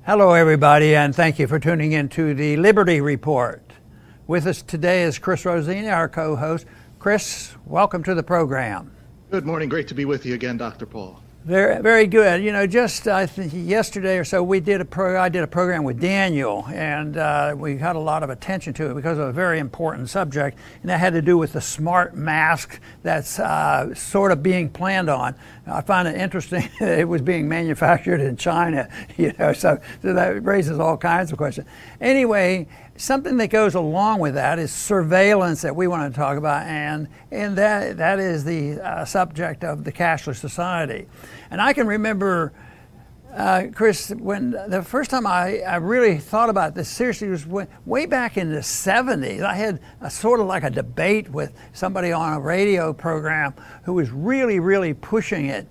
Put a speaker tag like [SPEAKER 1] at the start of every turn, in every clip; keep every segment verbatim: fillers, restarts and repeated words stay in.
[SPEAKER 1] Hello, everybody, and thank you for tuning in to the Liberty Report. With us today is Chris Rossini, our co-host. Chris, welcome to the program.
[SPEAKER 2] Good morning. Great to be with you again, Doctor Paul.
[SPEAKER 1] Very, very good. You know, just I think yesterday or so, we did a pro. I did a program with Daniel, and uh, we had a lot of attention to it because of a very important subject, and that had to do with the smart mask that's uh, sort of being planned on. I find it interesting that it was being manufactured in China. You know, so, so that raises all kinds of questions. Anyway, something that goes along with that is surveillance that we want to talk about, and and that that is the uh, subject of the cashless society. And I can remember, uh, Chris, when the first time I, I really thought about this seriously was way, way back in the seventies. I had a sort of like a debate with somebody on a radio program who was really, really pushing it.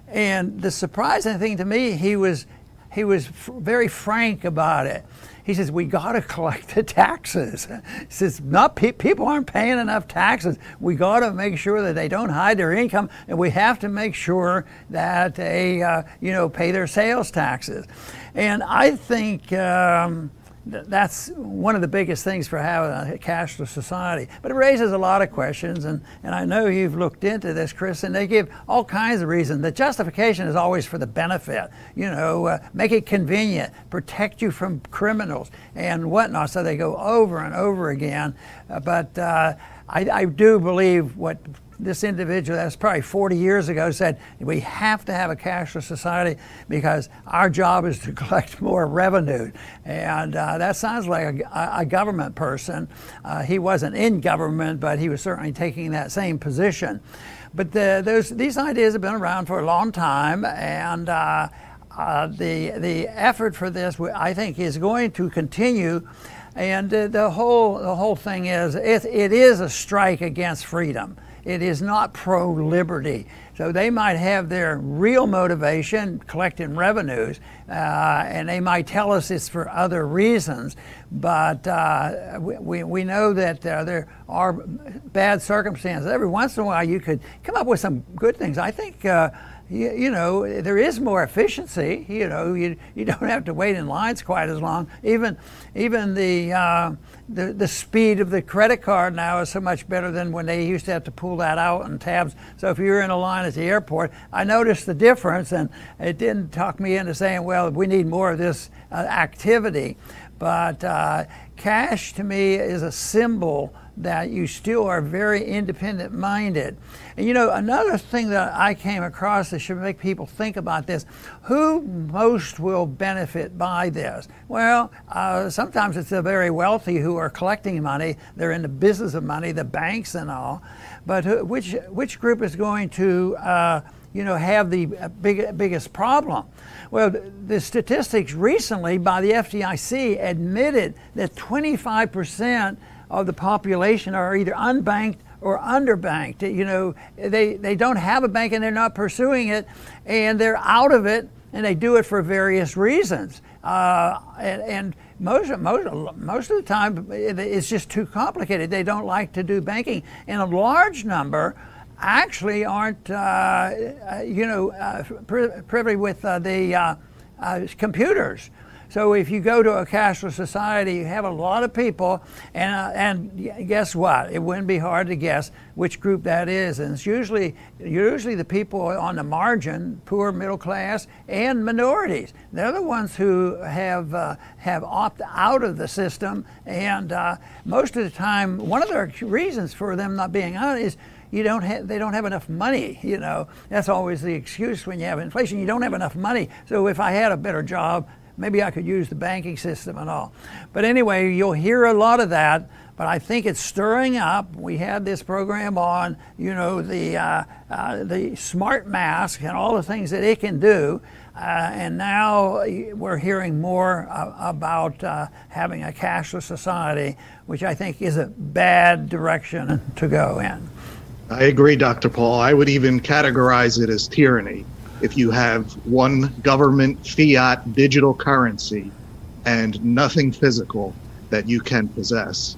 [SPEAKER 1] And the surprising thing to me, he was he was f- very frank about it. He says, we got to collect the taxes. He says, not pe- people aren't paying enough taxes. We got to make sure that they don't hide their income, and we have to make sure that they, uh, you know, pay their sales taxes. And I think um, th- that's one of the biggest things for having a cashless society. But it raises a lot of questions, and, and I know you've looked into this, Chris, and they give all kinds of reasons. The justification is always for the benefit, you know, uh, make it convenient, protect you from criminals and whatnot. So they go over and over again. Uh, but uh, I, I do believe what this individual, that's probably forty years ago, said we have to have a cashless society because our job is to collect more revenue. And uh, that sounds like a, a government person. Uh, he wasn't in government, but he was certainly taking that same position. But the, those, these ideas have been around for a long time, and uh, uh, the, the effort for this, I think, is going to continue. And uh, the whole the whole thing is, it, it is a strike against freedom. It is not pro-liberty. So they might have their real motivation, collecting revenues, uh, and they might tell us it's for other reasons. But uh, we, we know that uh, there are bad circumstances. Every once in a while you could come up with some good things. I think uh, You, you know, there is more efficiency. You know, you you don't have to wait in lines quite as long. Even even the uh, the the speed of the credit card now is so much better than when they used to have to pull that out in tabs. So if you're in a line at the airport, I noticed the difference, and it didn't talk me into saying, well, we need more of this uh, activity. But uh, cash to me is a symbol that you still are very independent minded. And you know, another thing that I came across that should make people think about this, who most will benefit by this? Well, uh, sometimes it's the very wealthy who are collecting money. They're in the business of money, the banks and all. But who, which, which group is going to uh, you know, have the big, biggest problem? Well, the statistics recently by the F D I C admitted that twenty-five percent of the population are either unbanked or underbanked. You know, they, they don't have a bank and they're not pursuing it, and they're out of it, and they do it for various reasons. Uh, and, and most, most, most of the time, it's just too complicated. They don't like to do banking. And a large number actually aren't, uh, you know, uh, privy with uh, the uh, uh, computers. So if you go to a cashless society, you have a lot of people, and uh, and guess what? It wouldn't be hard to guess which group that is, and it's usually usually the people on the margin, poor, middle class, and minorities. They're the ones who have uh, have opted out of the system, and uh, most of the time, one of the reasons for them not being on is you don't have, they don't have enough money. You know, that's always the excuse when you have inflation. You don't have enough money. So if I had a better job, maybe I could use the banking system and all. But anyway, you'll hear a lot of that, but I think it's stirring up. We had this program on, you know, the uh, uh, the smart mask and all the things that it can do. Uh, and now we're hearing more uh, about uh, having a cashless society, which I think is a bad direction to go in.
[SPEAKER 2] I agree, Doctor Paul. I would even categorize it as tyranny. If you have one government fiat digital currency and nothing physical that you can possess,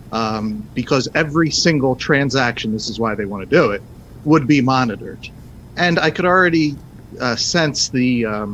[SPEAKER 2] um, because every single transaction, this is why they want to do it, would be monitored. And I could already uh, sense the um,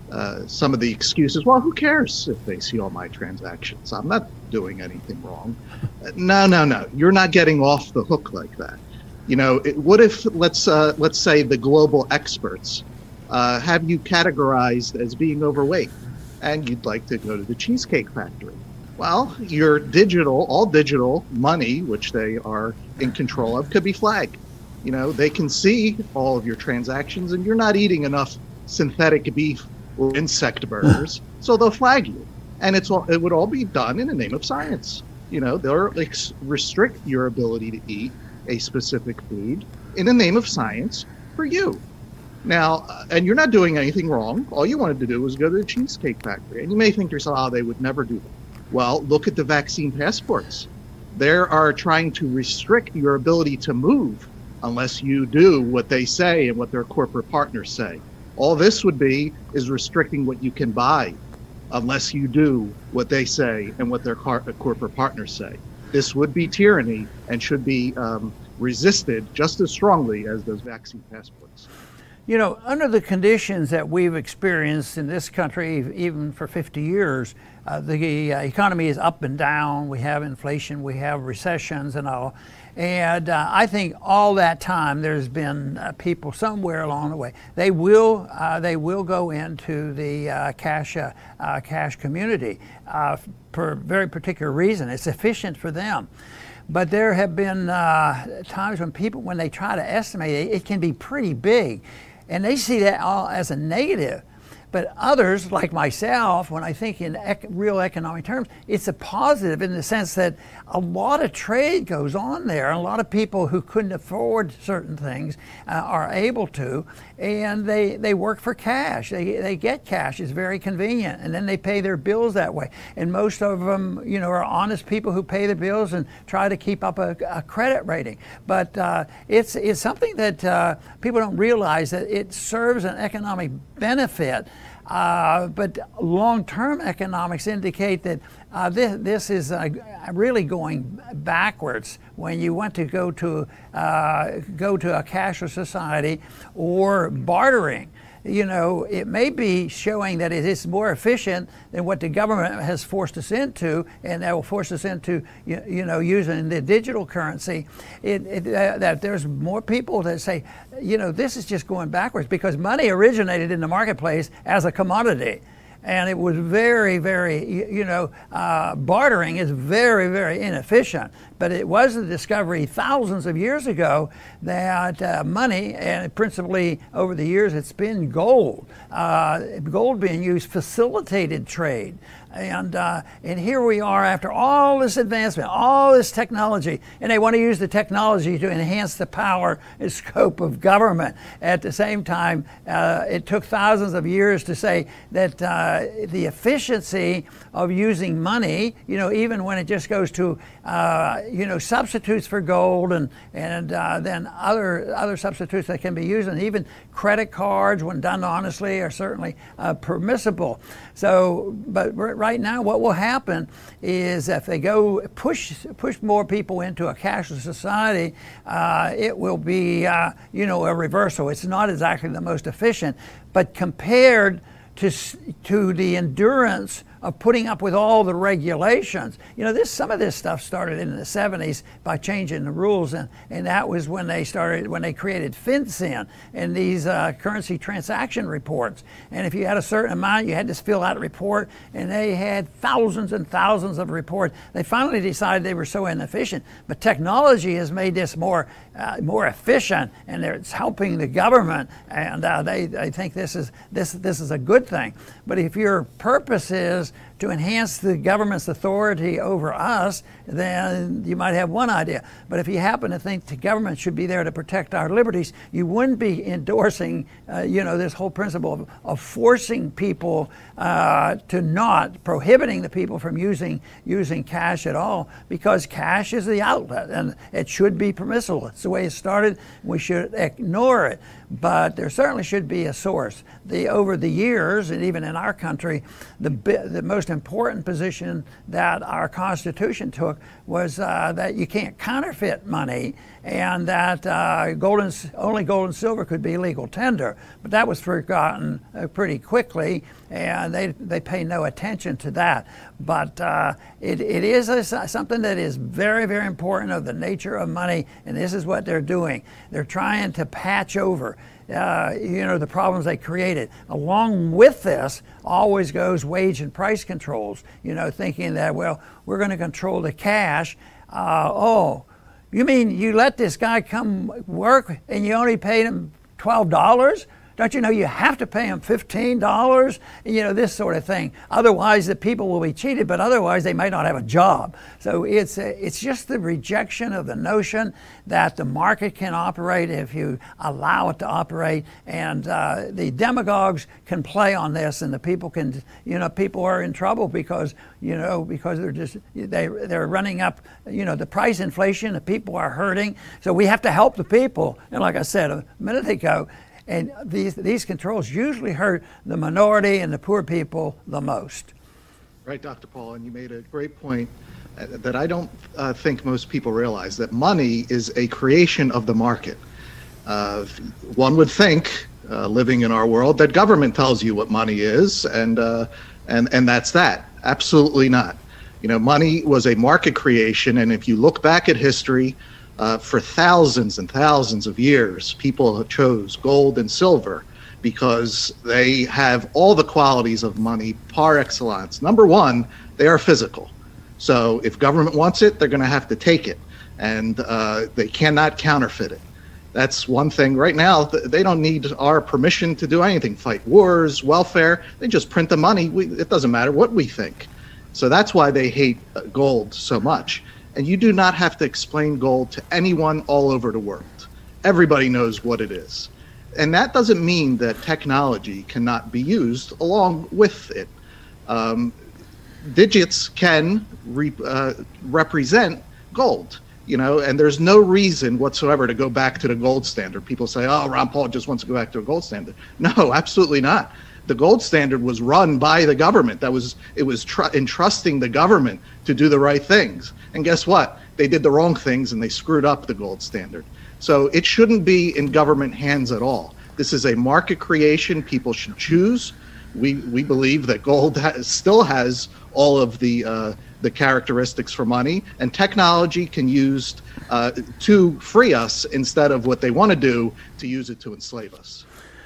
[SPEAKER 2] uh, some of the excuses, well, who cares if they see all my transactions? I'm not doing anything wrong. Uh, no, no, no. You're not getting off the hook like that. You know, it, what if, let's uh, let's say the global experts uh, have you categorized as being overweight and you'd like to go to the Cheesecake Factory? Well, your digital, all digital money, which they are in control of, could be flagged. You know, they can see all of your transactions and you're not eating enough synthetic beef or insect burgers, so they'll flag you. And it's all, it would all be done in the name of science. You know, they'll ex- restrict your ability to eat a specific food in the name of science for you. Now, uh, and you're not doing anything wrong. All you wanted to do was go to the Cheesecake Factory. And you may think to yourself, oh, they would never do that. Well, look at the vaccine passports. They are trying to restrict your ability to move unless you do what they say and what their corporate partners say. All this would be is restricting what you can buy unless you do what they say and what their car- corporate partners say. This would be tyranny and should be um, resisted just as strongly as those vaccine passports.
[SPEAKER 1] You know, under the conditions that we've experienced in this country, even for fifty years, uh, the uh, economy is up and down. We have inflation, we have recessions and all. And uh, I think all that time there's been uh, people somewhere along the way. They will uh, they will go into the uh, cash uh, uh, cash community uh, for a very particular reason. It's efficient for them. But there have been uh, times when people, when they try to estimate it, it can be pretty big. And they see that all as a negative. But others, like myself, when I think in ec- real economic terms, it's a positive in the sense that a lot of trade goes on there. A lot of people who couldn't afford certain things uh, are able to, and they, they work for cash. They, they get cash. It's very convenient, and then they pay their bills that way. And most of them, you know, are honest people who pay their bills and try to keep up a, a credit rating. But uh, it's, it's something that uh, people don't realize, that it serves an economic benefit. Uh, but long-term economics indicate that uh, this, this is uh, really going backwards. When you want to go to uh, go to a cashless society or bartering, you know, it may be showing that it is more efficient than what the government has forced us into, and that will force us into, you, you know, using the digital currency. It, it, uh, that there's more people that say, you know, this is just going backwards, because money originated in the marketplace as a commodity. And it was very, very, you know, uh, bartering is very, very inefficient. But it was the discovery thousands of years ago that uh, money, and principally over the years it's been gold, uh, gold being used facilitated trade. And uh, and here we are after all this advancement, all this technology, and they want to use the technology to enhance the power and scope of government. At the same time, uh, it took thousands of years to say that uh, the efficiency of using money, you know, even when it just goes to, uh, you know, substitutes for gold and and uh, then other other substitutes that can be used, and even credit cards, when done honestly, are certainly uh, permissible. So, but right now, what will happen is if they go push push more people into a cashless society, uh, it will be uh, you know, a reversal. It's not exactly the most efficient, but compared to to the endurance of putting up with all the regulations. You know, this some of this stuff started in the seventies by changing the rules, and, and that was when they started, when they created FinCEN and these uh, currency transaction reports. And if you had a certain amount, you had to fill out a report, and they had thousands and thousands of reports. They finally decided they were so inefficient, but technology has made this more uh, more efficient, and it's helping the government, and uh, they, they think this is this this is a good thing. But if your purpose is to enhance the government's authority over us, then you might have one idea. But if you happen to think the government should be there to protect our liberties, you wouldn't be endorsing, uh, you know, this whole principle of, of forcing people uh, to not, prohibiting the people from using using cash at all, because cash is the outlet, and it should be permissible. It's the way it started. We should ignore it. But there certainly should be a source. The over the years, and even in our country, the the most important position that our Constitution took was uh, that you can't counterfeit money, and that uh, gold and, only gold and silver could be legal tender. But that was forgotten uh, pretty quickly, and they they pay no attention to that. But uh, it, it is a, something that is very, very important of the nature of money, and this is what they're doing. They're trying to patch over Uh, you know, the problems they created. Along with this always goes wage and price controls, you know, thinking that, well, we're going to control the cash. Uh, oh, you mean you let this guy come work and you only paid him twelve dollars? Don't you know you have to pay them fifteen dollars? You know, this sort of thing. Otherwise, the people will be cheated, but otherwise they might not have a job. So it's a, it's just the rejection of the notion that the market can operate if you allow it to operate. And uh, the demagogues can play on this, and the people can, you know, people are in trouble because, you know, because they're just, they, they're running up, you know, the price inflation, the people are hurting. So we have to help the people. And like I said a minute ago, and these, these controls usually hurt the minority and the poor people the most.
[SPEAKER 2] Right, Doctor Paul, and you made a great point uh, that I don't uh, think most people realize, that money is a creation of the market. Uh, one would think, uh, living in our world, that government tells you what money is, and, uh, and, and that's that. Absolutely not. You know, money was a market creation, and if you look back at history, Uh, for thousands and thousands of years, people chose gold and silver because they have all the qualities of money par excellence. Number one, they are physical. So if government wants it, they're going to have to take it, and uh, they cannot counterfeit it. That's one thing. Right now, they don't need our permission to do anything, fight wars, welfare. They just print the money. We, it doesn't matter what we think. So that's why they hate gold so much. And you do not have to explain gold to anyone all over the world. Everybody knows what it is. And that doesn't mean that technology cannot be used along with it. Um, digits can re, uh, represent gold, you know, and there's no reason whatsoever to go back to the gold standard. People say, oh, Ron Paul just wants to go back to a gold standard. No, absolutely not. The gold standard was run by the government. That was, it was tr- entrusting the government to do the right things. And guess what? They did the wrong things and they screwed up the gold standard. So it shouldn't be in government hands at all. This is a market creation. People should choose. We we believe that gold has, still has all of the uh, the characteristics for money, and technology can used uh, to free us instead of what they want to do to use it to enslave us.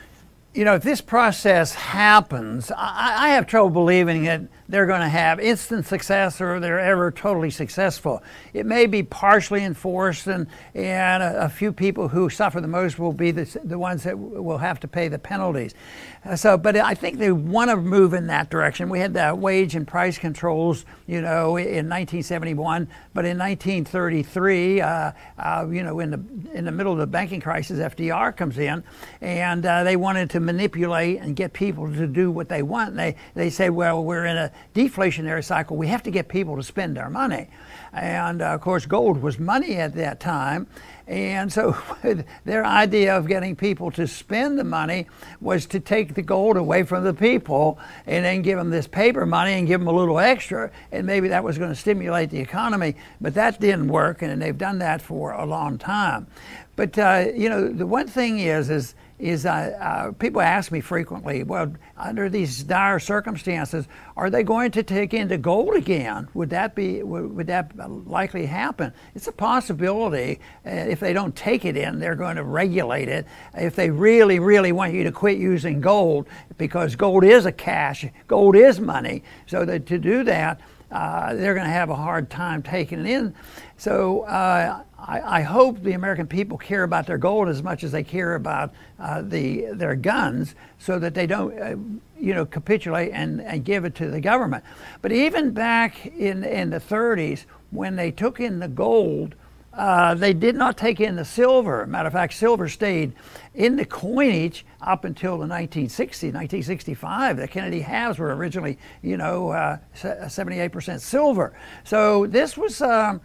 [SPEAKER 1] You know, if this process happens, I, I have trouble believing that they're going to have instant success or they're ever totally successful. It may be partially enforced, and, and a, a few people who suffer the most will be the, the ones that will have to pay the penalties. Uh, so, but I think they want to move in that direction. We had the wage and price controls, you know, in nineteen seventy-one, but in nineteen thirty-three, uh, uh, you know, in the in the middle of the banking crisis, F D R comes in, and uh, they wanted to manipulate and get people to do what they want. And they they say, well, we're in a deflationary cycle. We have to get people to spend their money, and uh, of course, gold was money at that time. And so their idea of getting people to spend the money was to take the gold away from the people and then give them this paper money and give them a little extra, and maybe that was going to stimulate the economy. But that didn't work, and they've done that for a long time. But uh, you know, the one thing is, is is uh, uh, people ask me frequently, well, under these dire circumstances, are they going to take into gold again? Would that be, would, would that likely happen? It's a possibility. Uh, if they don't take it in, they're going to regulate it. If they really, really want you to quit using gold, because gold is a cash, gold is money, so that to do that, uh, they're going to have a hard time taking it in. So uh, I, I hope the American people care about their gold as much as they care about uh, the their guns, so that they don't, uh, you know, capitulate and, and give it to the government. But even back in in the thirties, when they took in the gold, uh, they did not take in the silver. Matter of fact, silver stayed in the coinage up until the nineteen sixties, nineteen sixty-five. The Kennedy halves were originally, you know, uh, seventy-eight percent silver. So this was um,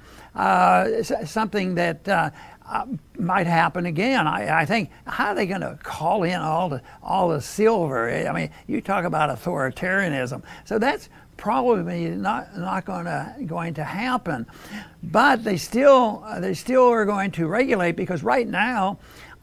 [SPEAKER 1] uh, something that uh, uh, might happen again. I, I think, how are they going to call in all the all the silver? I mean, you talk about authoritarianism. So that's probably not not going to going to happen. But they still they still are going to regulate, because right now,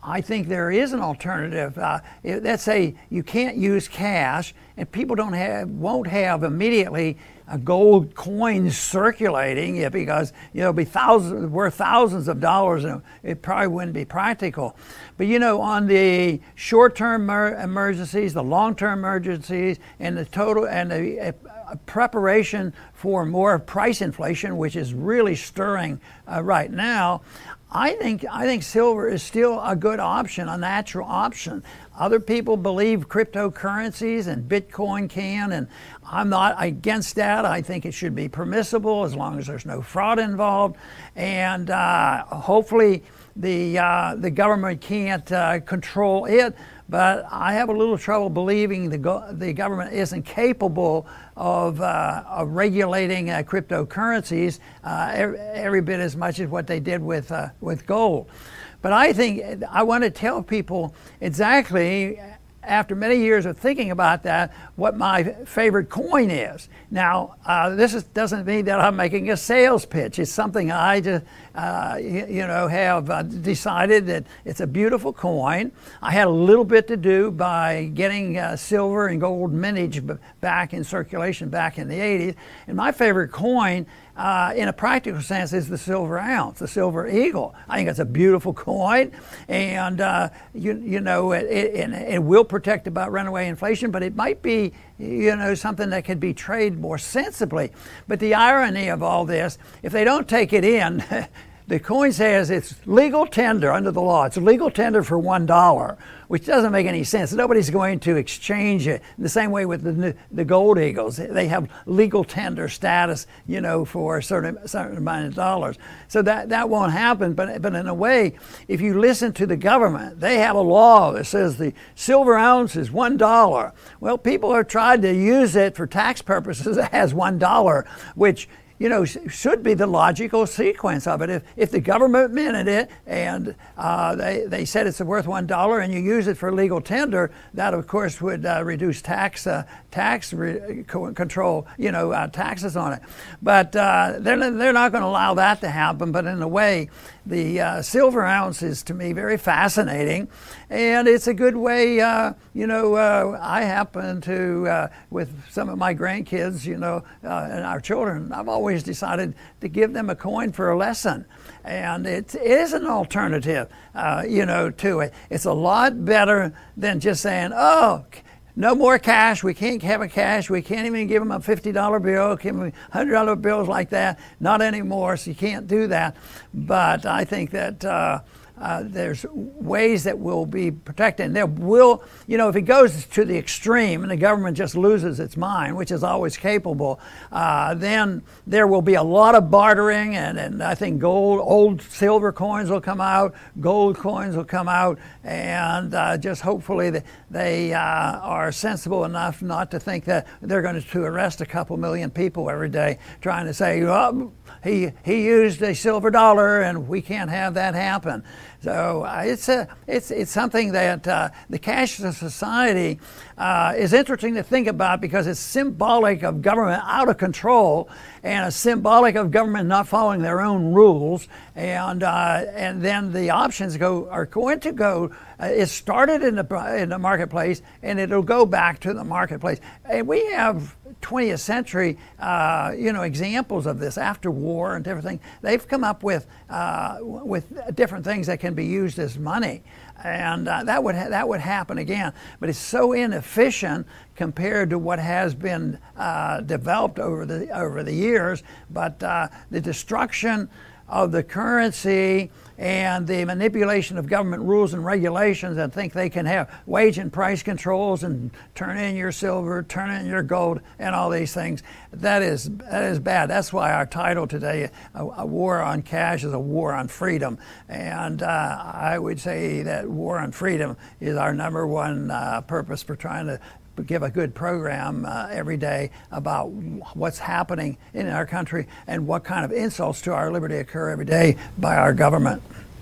[SPEAKER 1] I think there is an alternative. Uh, let's say you can't use cash, and people don't have, won't have immediately uh, gold coins circulating, yeah, because you know, it'll be thousands, worth thousands of dollars, and it probably wouldn't be practical. But you know, on the short-term emergencies, the long-term emergencies, and the total and the uh, preparation for more price inflation, which is really stirring uh, right now, I think I think silver is still a good option, a natural option. Other people believe cryptocurrencies and Bitcoin can, and I'm not against that. I think it should be permissible as long as there's no fraud involved, and uh, hopefully the uh, the government can't uh, control it. But I have a little trouble believing the go the government isn't capable of, uh, of regulating uh, cryptocurrencies uh, every, every bit as much as what they did with uh, with gold. But I think I want to tell people exactly, after many years of thinking about that, what my favorite coin is. Now, uh, this is, doesn't mean that I'm making a sales pitch. It's something I just, uh, you, you know, have uh, decided that it's a beautiful coin. I had a little bit to do by getting uh, silver and gold mintage back in circulation back in the eighties. And my favorite coin, Uh, in a practical sense, is the silver ounce, the silver eagle. I think it's a beautiful coin, and uh, you you know it, it, it will protect about runaway inflation, but it might be, you know, something that could be traded more sensibly. But the irony of all this, if they don't take it in, the coin says it's legal tender under the law. It's legal tender for one dollar, which doesn't make any sense. Nobody's going to exchange it. The same way with the the gold eagles, they have legal tender status, you know, for a certain certain amount of dollars. So that that won't happen. But but in a way, if you listen to the government, they have a law that says the silver ounce is one dollar. Well, people have tried to use it for tax purposes as one dollar, which, you know, should be the logical sequence of it. If, if the government minted it and uh, they, they said it's worth one dollar and you use it for legal tender, that of course would uh, reduce tax uh, tax re control, you know, uh, taxes on it. But uh, they're, they're not going to allow that to happen. But in a way, the uh, silver ounce is to me very fascinating, and it's a good way, uh, you know, uh, I happen to, uh, with some of my grandkids, you know, uh, and our children, I've always decided to give them a coin for a lesson. And it is an alternative, uh, you know, to it. It's a lot better than just saying, oh, no more cash. We can't have a cash. We can't even give them a fifty dollar bill, give them one hundred dollar bills like that. Not anymore, so you can't do that. But I think that uh, uh, there's ways that will be protected. And there will, you know, if it goes to the extreme and the government just loses its mind, which is always capable, uh, then there will be a lot of bartering, and, and I think gold, old silver coins will come out, gold coins will come out, and uh, just hopefully they, they uh, are sensible enough not to think that they're going to arrest a couple million people every day trying to say, oh, he, he used a silver dollar and we can't have that happen. So uh, it's a it's it's something that uh, the cashless society uh, is interesting to think about, because it's symbolic of government out of control, and it's symbolic of government not following their own rules, and uh, and then the options go are going to go. Uh, it started in the in the marketplace, and it'll go back to the marketplace. And we have twentieth century, uh, you know, examples of this after war and different things. They've come up with uh, with different things that can be used as money, and uh, that would ha that would happen again. But it's so inefficient compared to what has been uh, developed over the over the years. But uh, the destruction of the currency and the manipulation of government rules and regulations that think they can have wage and price controls and turn in your silver, turn in your gold, and all these things, that is that is bad. That's why our title today, a, a war on cash, is a war on freedom. And uh, I would say that war on freedom is our number one uh, purpose for trying to give a good program uh, every day about what's happening in our country and what kind of insults to our liberty occur every day by our government.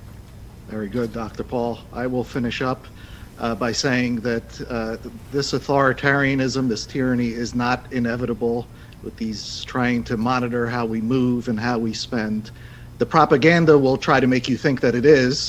[SPEAKER 2] Very good, Doctor Paul. I will finish up uh, by saying that uh, this authoritarianism, this tyranny, is not inevitable, with these trying to monitor how we move and how we spend. The propaganda will try to make you think that it is,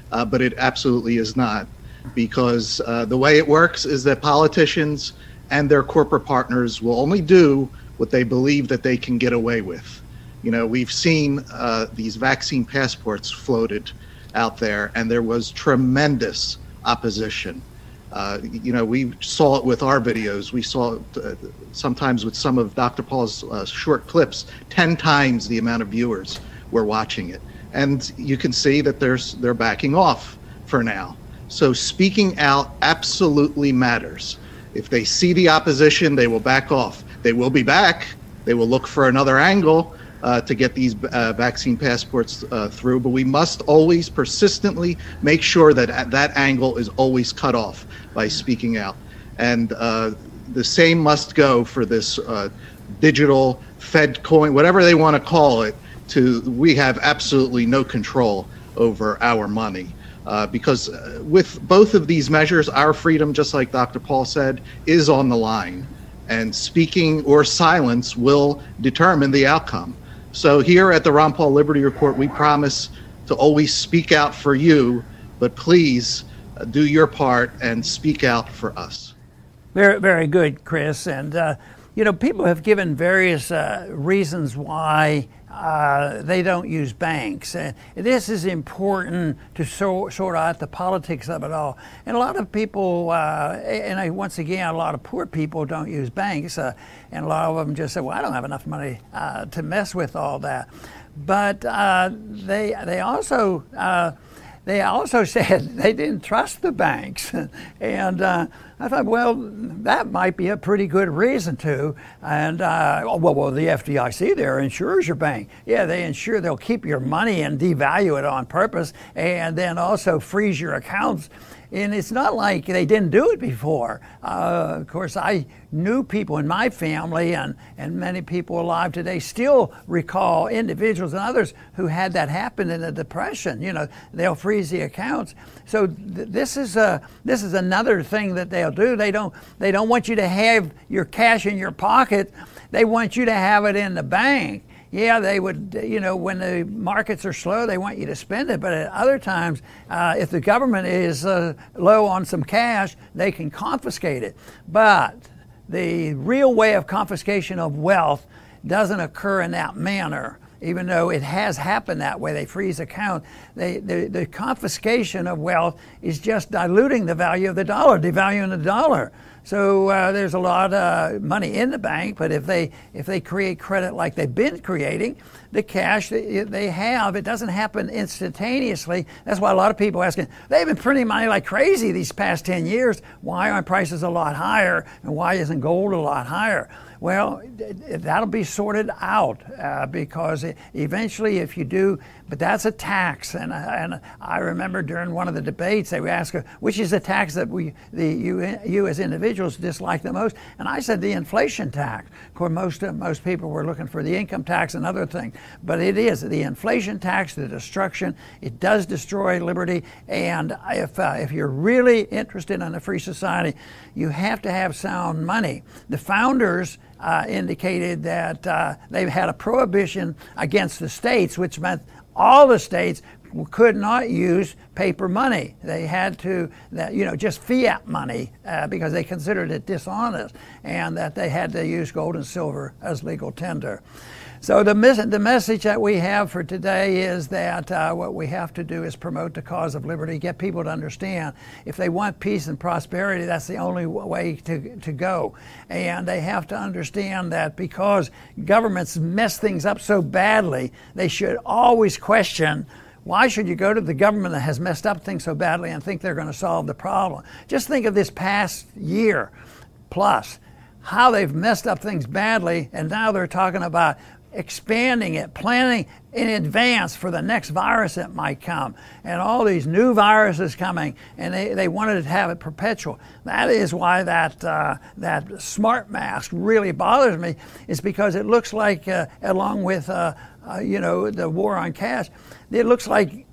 [SPEAKER 2] uh, but it absolutely is not, because uh, the way it works is that politicians and their corporate partners will only do what they believe that they can get away with. You know, we've seen uh, these vaccine passports floated out there, and there was tremendous opposition. Uh, you know, we saw it with our videos. We saw it uh, sometimes with some of Doctor Paul's uh, short clips, ten times the amount of viewers were watching it. And you can see that there's, they're backing off for now. So speaking out absolutely matters. If they see the opposition, they will back off. They will be back. They will look for another angle uh, to get these uh, vaccine passports uh, through. But we must always persistently make sure that that angle is always cut off by speaking out. And uh, the same must go for this uh, digital Fed coin, whatever they want to call it. To we have absolutely no control over our money. Uh, because uh, with both of these measures, our freedom, just like Doctor Paul said, is on the line. And speaking or silence will determine the outcome. So here at the Ron Paul Liberty Report, we promise to always speak out for you, but please uh, do your part and speak out for us.
[SPEAKER 1] Very, very good, Chris. And, uh, you know, people have given various uh, reasons why Uh, they don't use banks. Uh, this is important to so, sort out the politics of it all. And a lot of people, uh, and I, once again, a lot of poor people don't use banks, uh, and a lot of them just say, well, I don't have enough money uh, to mess with all that. But uh, they, they also, uh, they also said they didn't trust the banks. And uh, I thought, well, that might be a pretty good reason to. And, uh, well, well, the F D I C there insures your bank. Yeah, they insure, they'll keep your money and devalue it on purpose, and then also freeze your accounts. And it's not like they didn't do it before. Uh, of course, I knew people in my family, and, and many people alive today still recall individuals and others who had that happen in the Depression. You know, they'll freeze the accounts. So th this is a, this is another thing that they'll do. They don't, they don't want you to have your cash in your pocket. They want you to have it in the bank. Yeah, they would, you know, when the markets are slow, they want you to spend it. But at other times, uh, if the government is uh, low on some cash, they can confiscate it. But the real way of confiscation of wealth doesn't occur in that manner. Even though it has happened that way, they freeze accounts. They, the, the confiscation of wealth is just diluting the value of the dollar, devaluing the dollar. So uh, there's a lot of money in the bank, but if they if they create credit like they've been creating, the cash that they have, it doesn't happen instantaneously. That's why a lot of people are asking, they've been printing money like crazy these past ten years. Why aren't prices a lot higher, and why isn't gold a lot higher? Well, that'll be sorted out uh, because eventually if you do, but that's a tax. And, and I remember during one of the debates, they would ask, which is the tax that we, the, you, you as individuals dislike the most? And I said the inflation tax. Of course, most, most people were looking for the income tax and other things. But it is the inflation tax, the destruction. It does destroy liberty. And if, uh, if you're really interested in a free society, you have to have sound money. The founders Uh, indicated that uh, they had a prohibition against the states, which meant all the states could not use paper money. They had to, that, you know, just fiat money uh, because they considered it dishonest, and that they had to use gold and silver as legal tender. So the, mes the message that we have for today is that uh, what we have to do is promote the cause of liberty, get people to understand if they want peace and prosperity, that's the only way to, to go. And they have to understand that because governments mess things up so badly, they should always question, why should you go to the government that has messed up things so badly and think they're going to solve the problem? Just think of this past year plus, how they've messed up things badly, and now they're talking about expanding it, planning in advance for the next virus that might come, and all these new viruses coming, and they, they wanted to have it perpetual. That is why that, uh, that smart mask really bothers me, is because it looks like, uh, along with uh, uh, you know, the war on cash, it looks like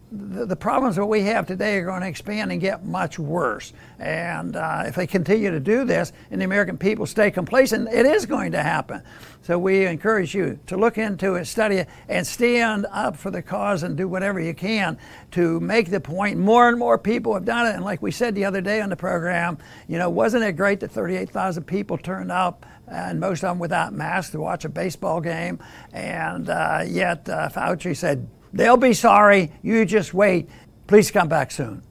[SPEAKER 1] the, the problems that we have today are going to expand and get much worse. And uh, if they continue to do this and the American people stay complacent, it is going to happen. So we encourage you to look into it, study it, and stand up for the cause and do whatever you can to make the point. More and more people have done it. And like we said the other day on the program, you know, wasn't it great that thirty-eight thousand people turned out, and most of them without masks, to watch a baseball game? And uh, yet uh, Fauci said, they'll be sorry, you just wait. Please come back soon.